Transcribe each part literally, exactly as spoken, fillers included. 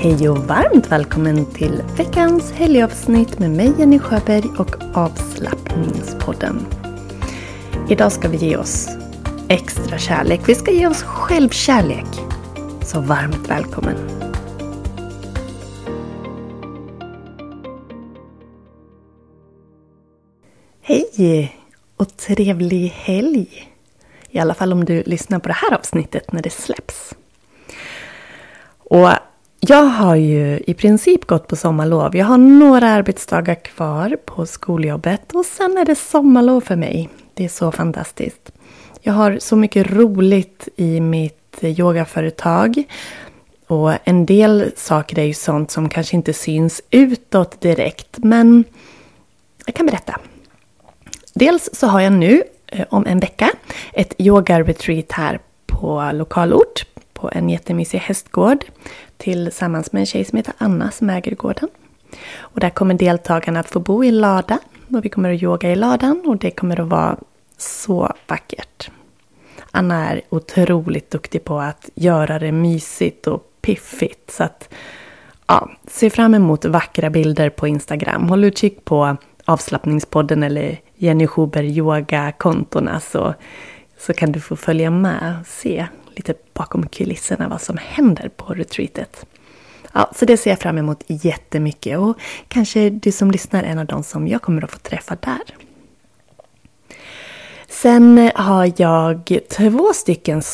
Hej och varmt välkommen till veckans helgavsnitt med mig Jenny Sjöberg och avslappningspodden. Idag ska vi ge oss extra kärlek. Vi ska ge oss självkärlek. Så varmt välkommen. Hej och trevlig helg. I alla fall om du lyssnar på det här avsnittet när det släpps. Och jag har ju i princip gått på sommarlov. Jag har några arbetsdagar kvar på skoljobbet och sen är det sommarlov för mig. Det är så fantastiskt. Jag har så mycket roligt i mitt yogaföretag. Och en del saker är ju sånt som kanske inte syns utåt direkt. Men jag kan berätta. Dels så har jag nu om en vecka ett yoga-retreat här på lokalort. På en jättemysig hästgård tillsammans med en tjej som heter Anna som äger gården. Och där kommer deltagarna att få bo i lada. Och vi kommer att yoga i ladan och det kommer att vara så vackert. Anna är otroligt duktig på att göra det mysigt och piffigt. Så att, ja, se fram emot vackra bilder på Instagram. Håll utkik på avslappningspodden eller Jenny Sjöberg yoga-kontona så, så kan du få följa med och se lite bakom kulisserna vad som händer på retreatet. Ja, så det ser jag fram emot jättemycket och kanske du som lyssnar är en av dem som jag kommer att få träffa där. Sen har jag två stycken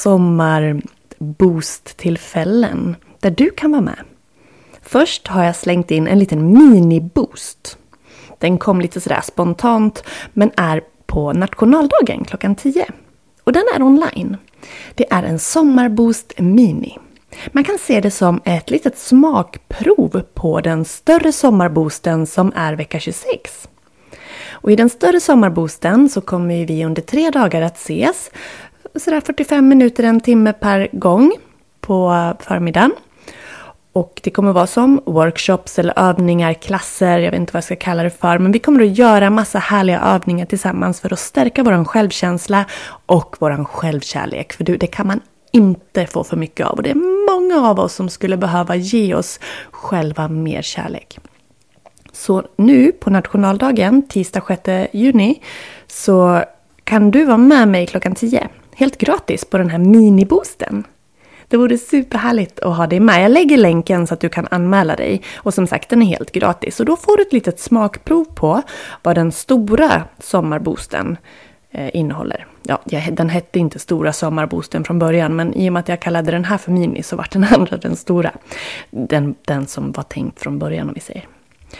sommarboost-tillfällen där du kan vara med. Först har jag slängt in en liten mini-boost. Den kom lite sådär spontant men är på nationaldagen klockan tio. Och den är online. Det är en sommarboost mini. Man kan se det som ett litet smakprov på den större sommarboosten som är vecka tjugosex. Och i den större sommarboosten så kommer vi under tre dagar att ses. Sådär fyrtiofem minuter, en timme per gång på förmiddagen. Och det kommer vara som workshops eller övningar, klasser, jag vet inte vad jag ska kalla det för. Men vi kommer att göra massa härliga övningar tillsammans för att stärka vår självkänsla och vår självkärlek. För det kan man inte få för mycket av. Och det är många av oss som skulle behöva ge oss själva mer kärlek. Så nu på nationaldagen, tisdag sjätte juni, så kan du vara med mig klockan tio. Helt gratis på den här miniboosten. Det vore superhärligt att ha dig med. Jag lägger länken så att du kan anmäla dig. Och som sagt, den är helt gratis. Och då får du ett litet smakprov på vad den stora sommarboosten eh, innehåller. Ja, den hette inte stora sommarboosten från början. Men i och med att jag kallade den här för mini så var den andra den stora. Den, den som var tänkt från början om vi säger.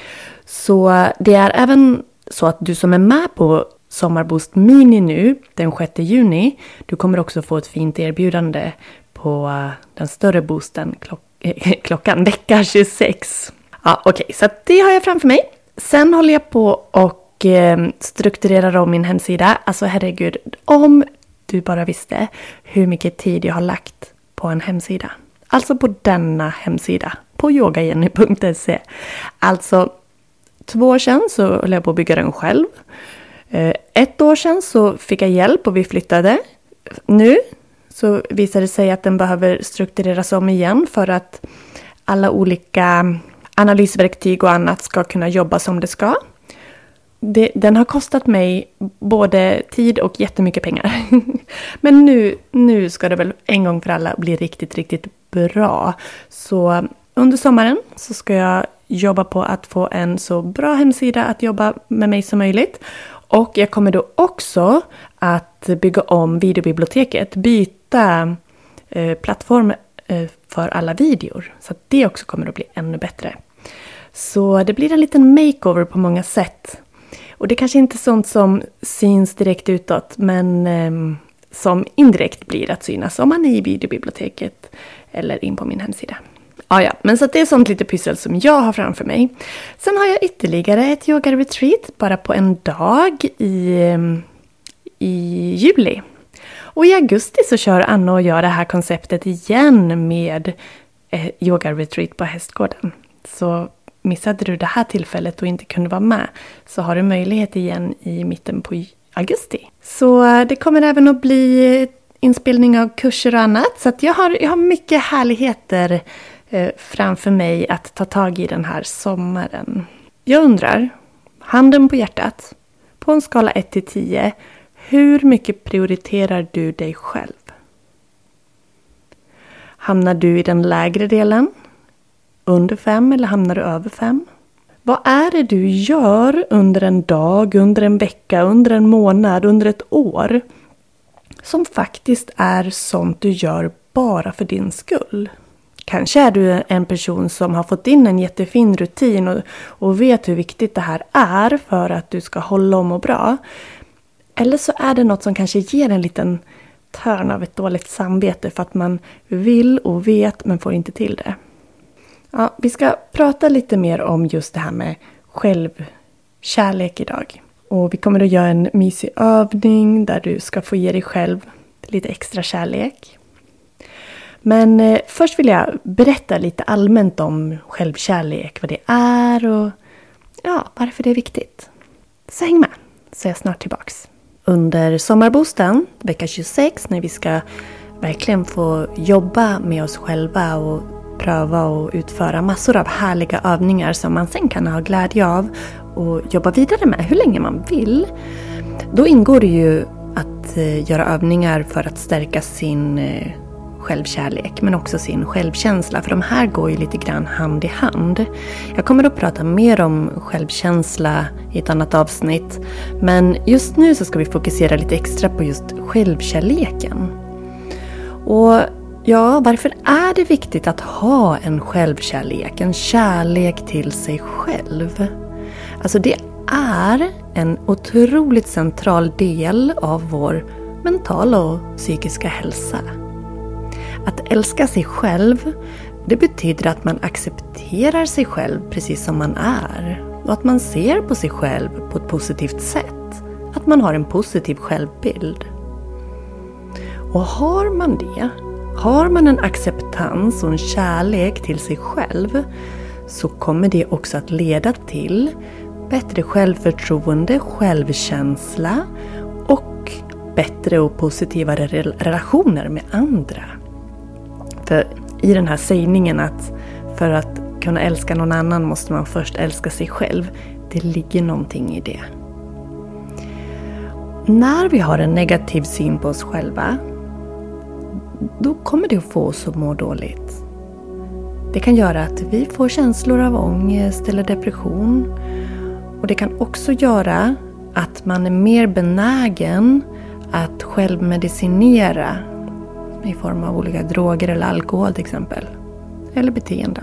Så det är även så att du som är med på Sommarboost Mini nu den sjätte juni. Du kommer också få ett fint erbjudande på den större boosten klock- klockan vecka tjugosex. Ja, okej, okay, så att det har jag framför mig. Sen håller jag på och eh, strukturerar om min hemsida. Alltså herregud, om du bara visste hur mycket tid jag har lagt på en hemsida. Alltså på denna hemsida, på yogajenny punkt se. Alltså två år sedan så höll jag på att bygga den själv. Eh, ett år sedan så fick jag hjälp och vi flyttade. Nu så visar det sig att den behöver struktureras om igen för att alla olika analysverktyg och annat ska kunna jobba som det ska. Det, den har kostat mig både tid och jättemycket pengar. Men nu, nu ska det väl en gång för alla bli riktigt, riktigt bra. Så under sommaren så ska jag jobba på att få en så bra hemsida att jobba med mig som möjligt. Och jag kommer då också att bygga om videobiblioteket, byta eh, plattform eh, för alla videor. Så att det också kommer att bli ännu bättre. Så det blir en liten makeover på många sätt. Och det kanske inte är sånt som syns direkt utåt, men eh, som indirekt blir att synas om man är i videobiblioteket eller in på min hemsida. Ah, ja, men så att det är sånt lite pyssel som jag har framför mig. Sen har jag ytterligare ett yoga-retreat bara på en dag i, i juli. Och i augusti så kör Anna och jag det här konceptet igen med eh, yoga-retreat på hästgården. Så missade du det här tillfället och inte kunde vara med så har du möjlighet igen i mitten på augusti. Så det kommer även att bli inspelning av kurser och annat. Så att jag har, jag har mycket härligheter eh, framför mig att ta tag i den här sommaren. Jag undrar, handen på hjärtat, på en skala ett till tio, hur mycket prioriterar du dig själv? Hamnar du i den lägre delen? Under fem eller hamnar du över fem? Vad är det du gör under en dag, under en vecka, under en månad, under ett år som faktiskt är sånt du gör bara för din skull? Kanske är du en person som har fått in en jättefin rutin och, och vet hur viktigt det här är för att du ska hålla om och bra. Eller så är det något som kanske ger en liten törn av ett dåligt samvete för att man vill och vet men får inte till det. Ja, vi ska prata lite mer om just det här med självkärlek idag. Och vi kommer att göra en mysig övning där du ska få ge dig själv lite extra kärlek. Men eh, först vill jag berätta lite allmänt om självkärlek, vad det är och ja, varför det är viktigt. Så häng med, så är jag snart tillbaks. Under sommarbosten, vecka tjugosex, när vi ska verkligen få jobba med oss själva och pröva och utföra massor av härliga övningar som man sen kan ha glädje av och jobba vidare med hur länge man vill. Då ingår det ju att göra övningar för att stärka sin självkärlek men också sin självkänsla, för de här går ju lite grann hand i hand. Jag kommer att prata mer om självkänsla i ett annat avsnitt, men just nu så ska vi fokusera lite extra på just självkärleken. Och ja, varför är det viktigt att ha en självkärlek, en kärlek till sig själv? Alltså det är en otroligt central del av vår mentala och psykiska hälsa. Att älska sig själv, det betyder att man accepterar sig själv precis som man är. Och att man ser på sig själv på ett positivt sätt. Att man har en positiv självbild. Och har man det, har man en acceptans och en kärlek till sig själv, så kommer det också att leda till bättre självförtroende, självkänsla och bättre och positivare relationer med andra. För i den här sägningen att för att kunna älska någon annan måste man först älska sig själv, det ligger någonting i det. När vi har en negativ syn på oss själva, då kommer det att få oss att må dåligt. Det kan göra att vi får känslor av ångest eller depression. Och det kan också göra att man är mer benägen att självmedicinera i form av olika droger eller alkohol till exempel. Eller beteenden.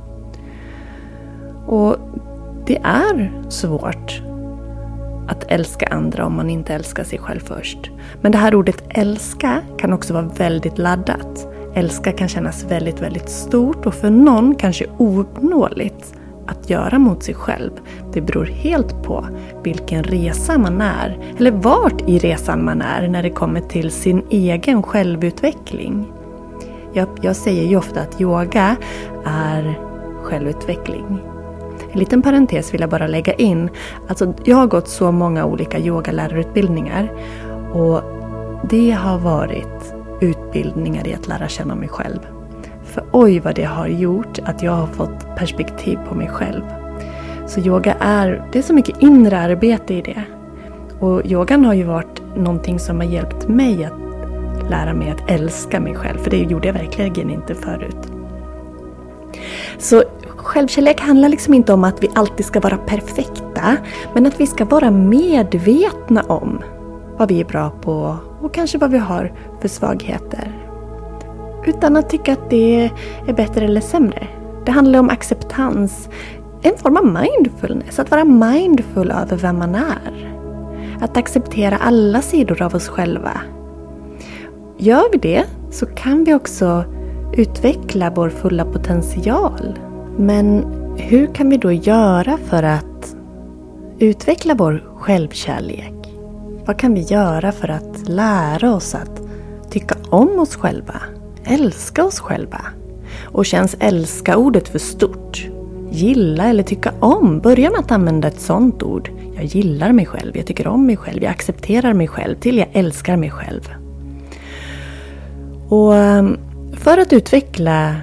Och det är svårt att älska andra om man inte älskar sig själv först. Men det här ordet älska kan också vara väldigt laddat. Älska kan kännas väldigt, väldigt stort och för någon kanske ouppnåeligt att göra mot sig själv. Det beror helt på vilken resa man är, eller vart i resan man är när det kommer till sin egen självutveckling. Jag, jag säger ju ofta att yoga är självutveckling. En liten parentes vill jag bara lägga in. Alltså, jag har gått så många olika yogalärarutbildningar och det har varit utbildningar i att lära känna mig själv. För oj vad det har gjort att jag har fått perspektiv på mig själv. Så yoga är, det är så mycket inre arbete i det. Och yogan har ju varit någonting som har hjälpt mig att lära mig att älska mig själv. För det gjorde jag verkligen inte förut. Så självkärlek handlar liksom inte om att vi alltid ska vara perfekta. Men att vi ska vara medvetna om vad vi är bra på och kanske vad vi har för svagheter. Utan att tycka att det är bättre eller sämre. Det handlar om acceptans. En form av mindfulness. Att vara mindful över vem man är. Att acceptera alla sidor av oss själva. Gör vi det så kan vi också utveckla vår fulla potential. Men hur kan vi då göra för att utveckla vår självkärlek? Vad kan vi göra för att lära oss att tycka om oss själva? Älska oss själva. Och känns älska ordet för stort? Gilla eller tycka om. Börja med att använda ett sånt ord. Jag gillar mig själv. Jag tycker om mig själv. Jag accepterar mig själv. Till jag älskar mig själv. Och för att utveckla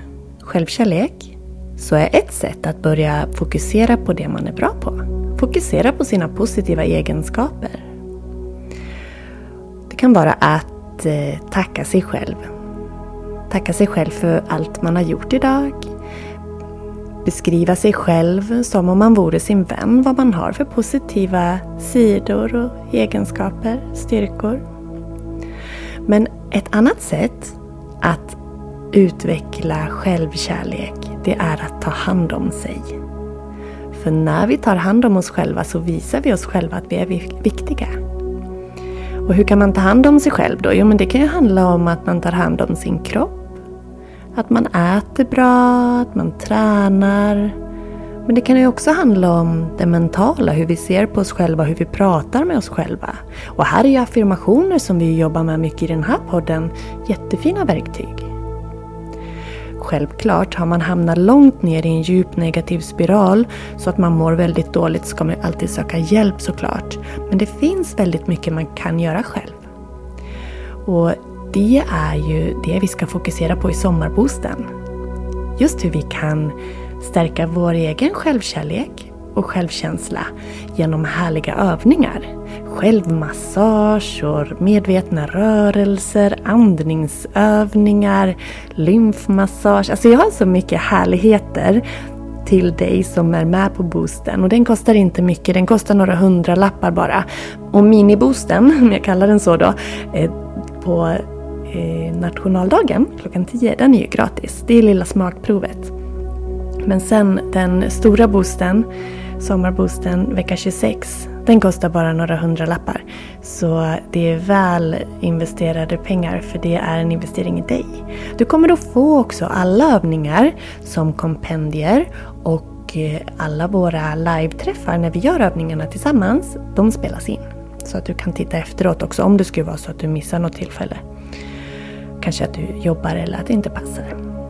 självkärlek så är ett sätt att börja fokusera på det man är bra på. Fokusera på sina positiva egenskaper. Det kan vara att eh, tacka sig själv. Tacka sig själv för allt man har gjort idag. Beskriva sig själv som om man vore sin vän. Vad man har för positiva sidor och egenskaper, styrkor. Men ett annat sätt att utveckla självkärlek, det är att ta hand om sig. För när vi tar hand om oss själva så visar vi oss själva att vi är viktiga. Och hur kan man ta hand om sig själv då? Jo, men det kan ju handla om att man tar hand om sin kropp. Att man äter bra, att man tränar. Men det kan ju också handla om det mentala, hur vi ser på oss själva, hur vi pratar med oss själva. Och här är ju affirmationer som vi jobbar med mycket i den här podden jättefina verktyg. Självklart har man hamnat långt ner i en djup negativ spiral så att man mår väldigt dåligt, ska man alltid söka hjälp såklart. Men det finns väldigt mycket man kan göra själv. Och det är ju det vi ska fokusera på i sommarboosten. Just hur vi kan stärka vår egen självkärlek och självkänsla genom härliga övningar. Självmassage och medvetna rörelser, andningsövningar, lymfmassage. Alltså jag har så mycket härligheter till dig som är med på boosten. Och den kostar inte mycket, den kostar några hundra lappar bara. Och miniboosten, om jag kallar den så då, på nationaldagen klockan tio, den är ju gratis. Det är lilla smakprovet. Men sen den stora boosten, sommarboosten vecka tjugosex, den kostar bara några hundra lappar. Så det är väl investerade pengar, för det är en investering i dig. Du kommer att få också alla övningar som kompendier, och alla våra live-träffar när vi gör övningarna tillsammans, de spelas in. Så att du kan titta efteråt också om det skulle vara så att du missar något tillfälle. Kanske att du jobbar eller att det inte passar.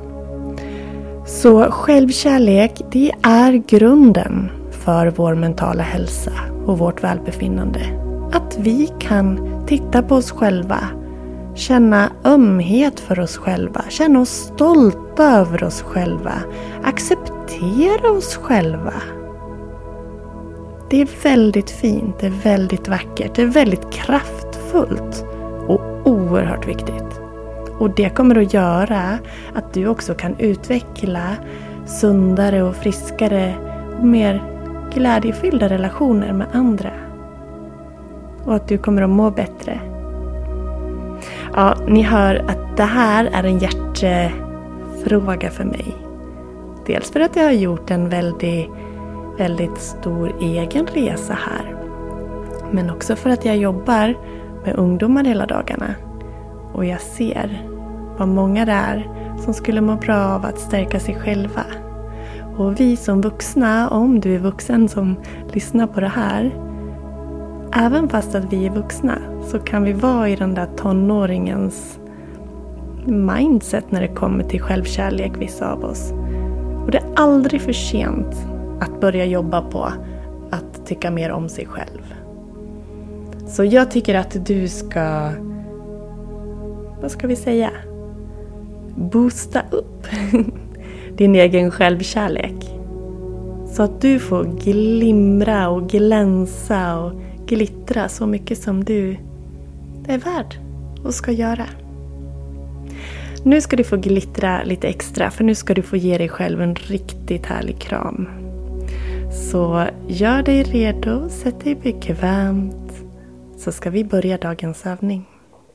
Så självkärlek, det är grunden för vår mentala hälsa och vårt välbefinnande. Att vi kan titta på oss själva, känna ömhet för oss själva, känna oss stolta över oss själva, acceptera oss själva. Det är väldigt fint, det är väldigt vackert, det är väldigt kraftfullt och oerhört viktigt. Och det kommer att göra att du också kan utveckla sundare och friskare och mer glädjefyllda relationer med andra. Och att du kommer att må bättre. Ja, ni hör att det här är en hjärtefråga för mig. Dels för att jag har gjort en väldigt, väldigt stor egen resa här. Men också för att jag jobbar med ungdomar hela dagarna. Och jag ser vad många det är som skulle må bra av att stärka sig själva. Och vi som vuxna, om du är vuxen som lyssnar på det här, även fast att vi är vuxna, så kan vi vara i den där tonåringens mindset när det kommer till självkärlek, vissa av oss. Och det är aldrig för sent att börja jobba på att tycka mer om sig själv. Så jag tycker att du ska, vad ska vi säga, boosta upp din egen självkärlek. Så att du får glimra och glänsa och glittra så mycket som du är värd och ska göra. Nu ska du få glittra lite extra, för nu ska du få ge dig själv en riktigt härlig kram. Så gör dig redo, sätt dig bekvämt, så ska vi börja dagens övning.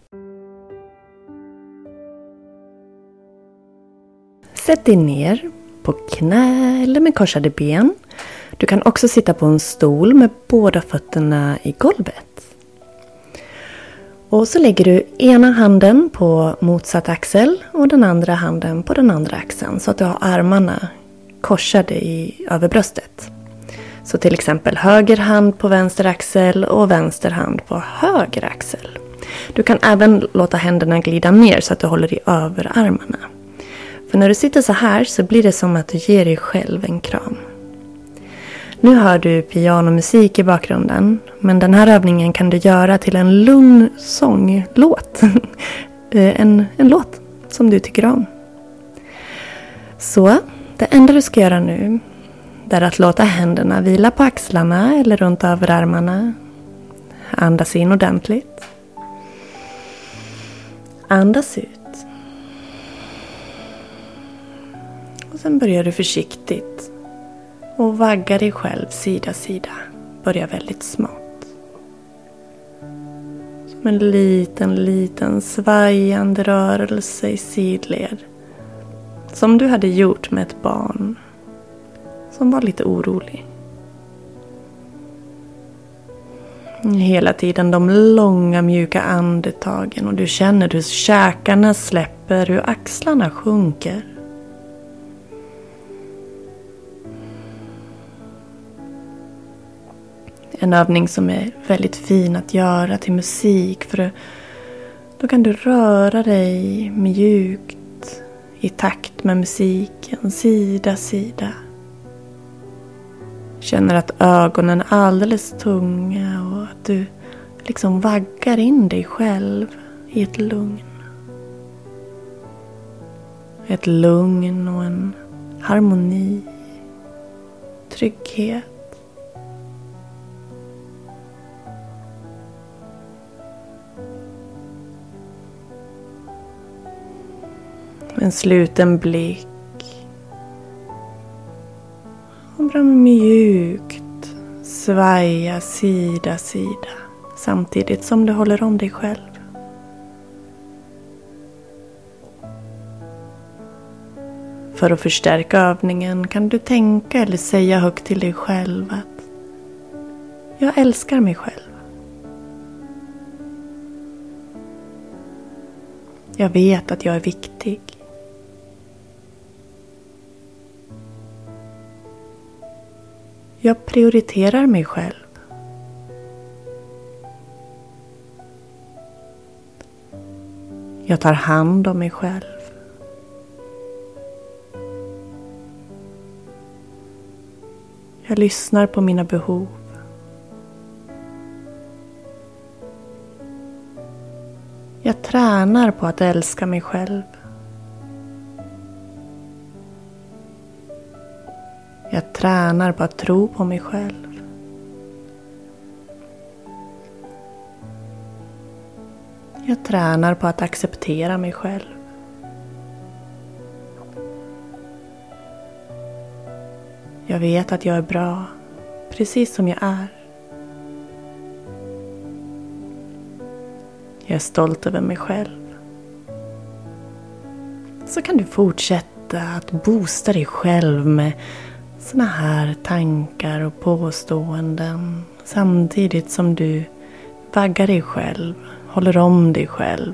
Sätt dig ner på knä eller med korsade ben. Du kan också sitta på en stol med båda fötterna i golvet. Och så lägger du ena handen på motsatt axel och den andra handen på den andra axeln, så att du har armarna korsade i över bröstet. Så till exempel höger hand på vänster axel och vänster hand på höger axel. Du kan även låta händerna glida ner så att du håller i överarmarna. För när du sitter så här så blir det som att du ger dig själv en kram. Nu hör du pianomusik i bakgrunden, men den här övningen kan du göra till en lugn sånglåt. en, en låt som du tycker om. Så det enda du ska göra nu är att låta händerna vila på axlarna eller runt överarmarna. Andas in ordentligt. Andas ut. Och sen börjar du försiktigt och vagga dig själv sida sida. Börja väldigt smått. Som en liten, liten svajande rörelse i sidled. Som du hade gjort med ett barn som var lite orolig. Hela tiden de långa mjuka andetagen och du känner hur käkarna släpper, hur axlarna sjunker. En övning som är väldigt fin att göra till musik, för då kan du röra dig mjukt i takt med musiken, sida sida. Känner att ögonen är alldeles tunga och att du liksom vaggar in dig själv i ett lugn. Ett lugn och en harmoni, trygghet. En sluten blick. Och bara mjukt svaja sida sida samtidigt som du håller om dig själv. För att förstärka övningen kan du tänka eller säga högt till dig själv att jag älskar mig själv. Jag vet att jag är viktig. Jag prioriterar mig själv. Jag tar hand om mig själv. Jag lyssnar på mina behov. Jag tränar på att älska mig själv. Jag tränar på att tro på mig själv. Jag tränar på att acceptera mig själv. Jag vet att jag är bra, precis som jag är. Jag är stolt över mig själv. Så kan du fortsätta att boosta dig själv med såna här tankar och påståenden samtidigt som du vaggar dig själv, håller om dig själv.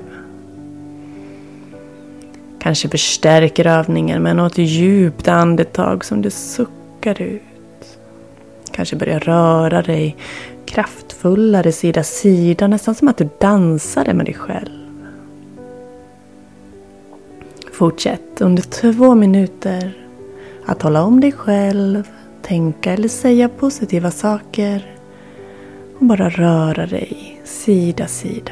Kanske förstärker övningen med något djupt andetag som du suckar ut. Kanske börjar röra dig kraftfullare sida sida, nästan som att du dansade med dig själv. Fortsätt under två minuter att hålla om dig själv, tänka eller säga positiva saker och bara röra dig sida sida.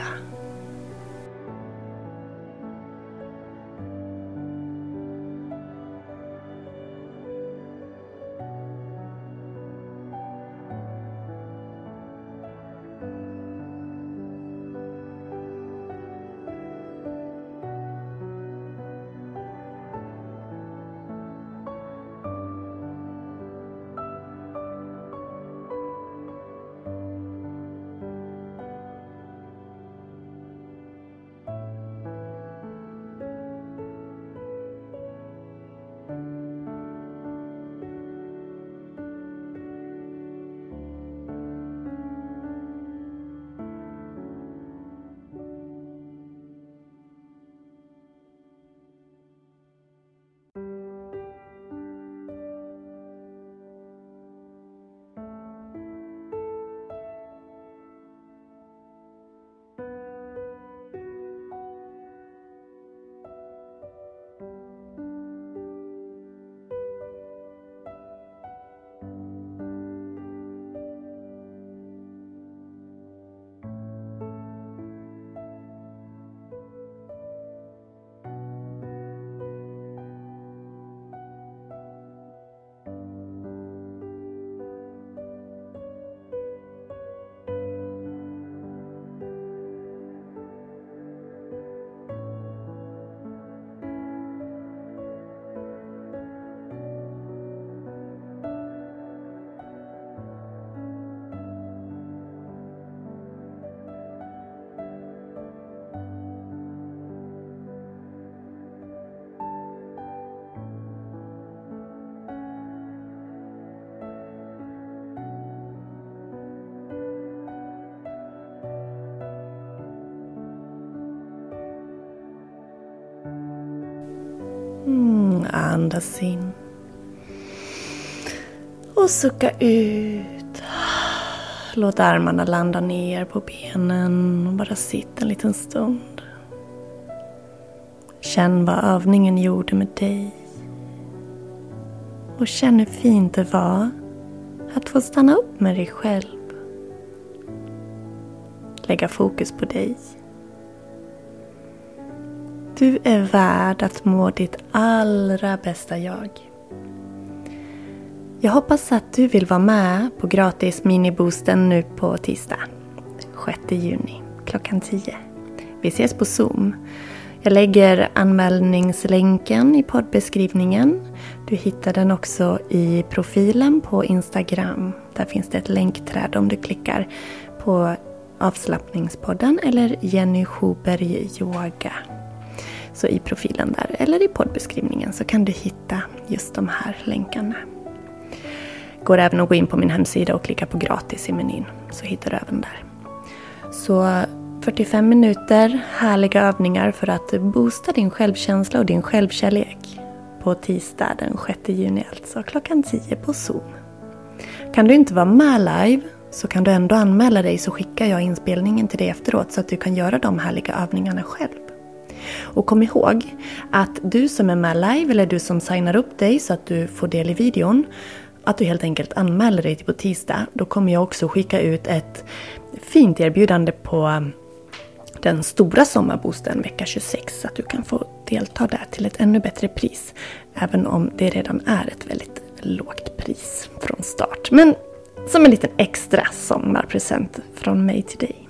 Mm, andas in. Och sucka ut. Låt armarna landa ner på benen och bara sitta en liten stund. Känn vad övningen gjorde med dig. Och känn hur fint det var att få stanna upp med dig själv. Lägga fokus på dig. Du är värd att må ditt allra bästa jag. Jag hoppas att du vill vara med på gratis miniboosten nu på tisdag, sjätte juni, klockan tio. Vi ses på Zoom. Jag lägger anmälningslänken i poddbeskrivningen. Du hittar den också i profilen på Instagram. Där finns det ett länkträd om du klickar på avslappningspodden eller Jenny Schuberg yoga. Så i profilen där eller i poddbeskrivningen så kan du hitta just de här länkarna. Går även att gå in på min hemsida och klicka på gratis i menyn, så hittar du även där. Så fyrtiofem minuter härliga övningar för att boosta din självkänsla och din självkärlek på tisdag den sjätte juni, alltså klockan tio på Zoom. Kan du inte vara med live så kan du ändå anmäla dig, så skickar jag inspelningen till dig efteråt så att du kan göra de härliga övningarna själv. Och kom ihåg att du som är med live eller du som signar upp dig så att du får del i videon, att du helt enkelt anmäler dig till på tisdag. Då kommer jag också skicka ut ett fint erbjudande på den stora sommarboosten vecka tjugosex. Så att du kan få delta där till ett ännu bättre pris. Även om det redan är ett väldigt lågt pris från start. Men som en liten extra sommarpresent från mig till dig.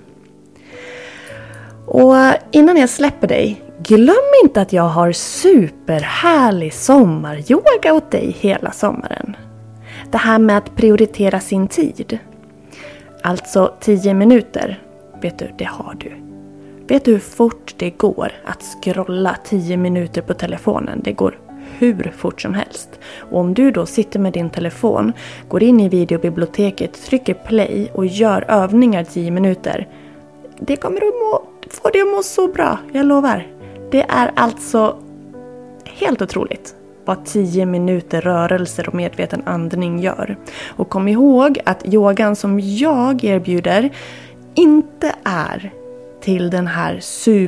Och innan jag släpper dig, glöm inte att jag har superhärlig sommaryoga åt dig hela sommaren. Det här med att prioritera sin tid. Alltså tio minuter. Vet du, det har du. Vet du hur fort det går att scrolla tio minuter på telefonen? Det går hur fort som helst. Och om du då sitter med din telefon, går in i videobiblioteket, trycker play och gör övningar tio minuter. Det kommer att må, få dig att må så bra, jag lovar. Det är alltså helt otroligt vad tio minuter rörelser och medveten andning gör. Och kom ihåg att yogan som jag erbjuder inte är till den här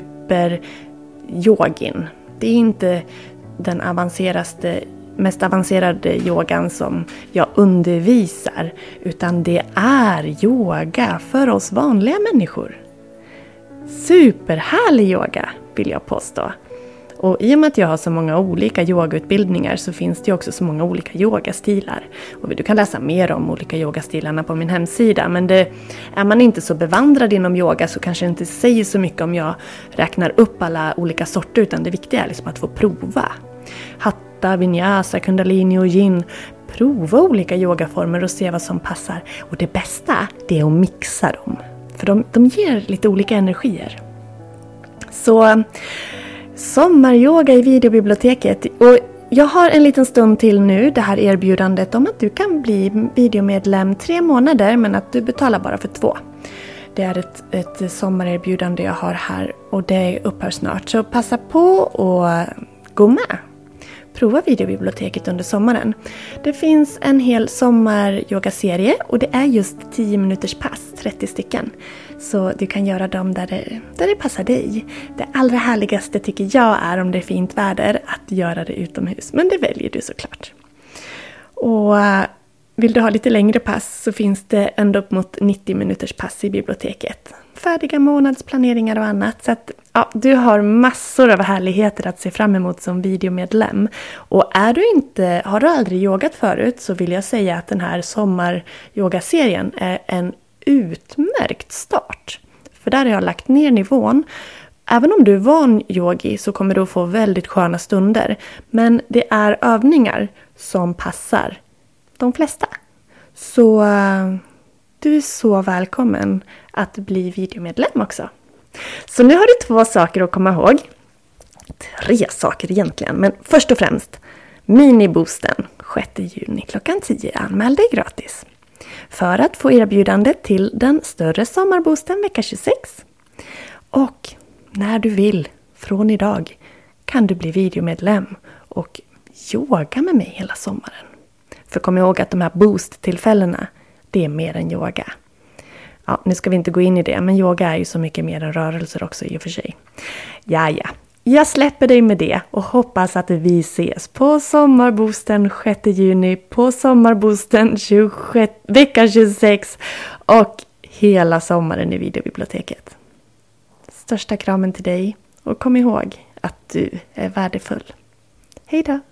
super-yogin. Det är inte den avancerade, mest avancerade yogan som jag undervisar, utan det är yoga för oss vanliga människor. Superhärlig yoga vill jag påstå. Och i och med att jag har så många olika yogautbildningar så finns det också så många olika yogastilar. Och du kan läsa mer om olika yogastilarna på min hemsida. Men det, är man inte så bevandrad inom yoga så kanske det inte säger så mycket om jag räknar upp alla olika sorter. Utan det viktiga är liksom att få prova. Hatha, vinyasa, kundalini och yin. Prova olika yogaformer och se vad som passar. Och det bästa det är att mixa dem. För de, de ger lite olika energier. Så sommaryoga i videobiblioteket. Och jag har en liten stund till nu det här erbjudandet om att du kan bli videomedlem tre månader men att du betalar bara för två. Det är ett, ett sommarerbjudande jag har här och det upphör snart. Så passa på och gå med. Prova videobiblioteket under sommaren. Det finns en hel sommaryogaserie och det är just tio minuters pass, trettio stycken. Så du kan göra dem där det, där det passar dig. Det allra härligaste tycker jag är om det är fint väder att göra det utomhus. Men det väljer du såklart. Och vill du ha lite längre pass så finns det ända upp mot nittio minuters pass i biblioteket. Färdiga månadsplaneringar och annat. Så att ja, du har massor av härligheter att se fram emot som videomedlem. Och är du inte, har du aldrig yogat förut så vill jag säga att den här sommaryogaserien är en utmärkt start. För där har jag lagt ner nivån. Även om du är van yogi så kommer du få väldigt sköna stunder. Men det är övningar som passar de flesta. Så du är så välkommen att bli videomedlem också. Så nu har du två saker att komma ihåg. Tre saker egentligen. Men först och främst miniboosten sjätte juni klockan tio. Anmäl dig gratis. För att få erbjudandet till den större sommarboosten vecka tjugosex. Och när du vill från idag kan du bli videomedlem och yoga med mig hela sommaren. För kom ihåg att de här boost-tillfällena, det är mer än yoga. Ja, nu ska vi inte gå in i det, men yoga är ju så mycket mer än rörelser också i och för sig. Ja, ja. Jag släpper dig med det och hoppas att vi ses på sommarboosten sjätte juni, på sommarboosten tjugosju, vecka tjugosex och hela sommaren i videobiblioteket. Största kramen till dig och kom ihåg att du är värdefull. Hej då!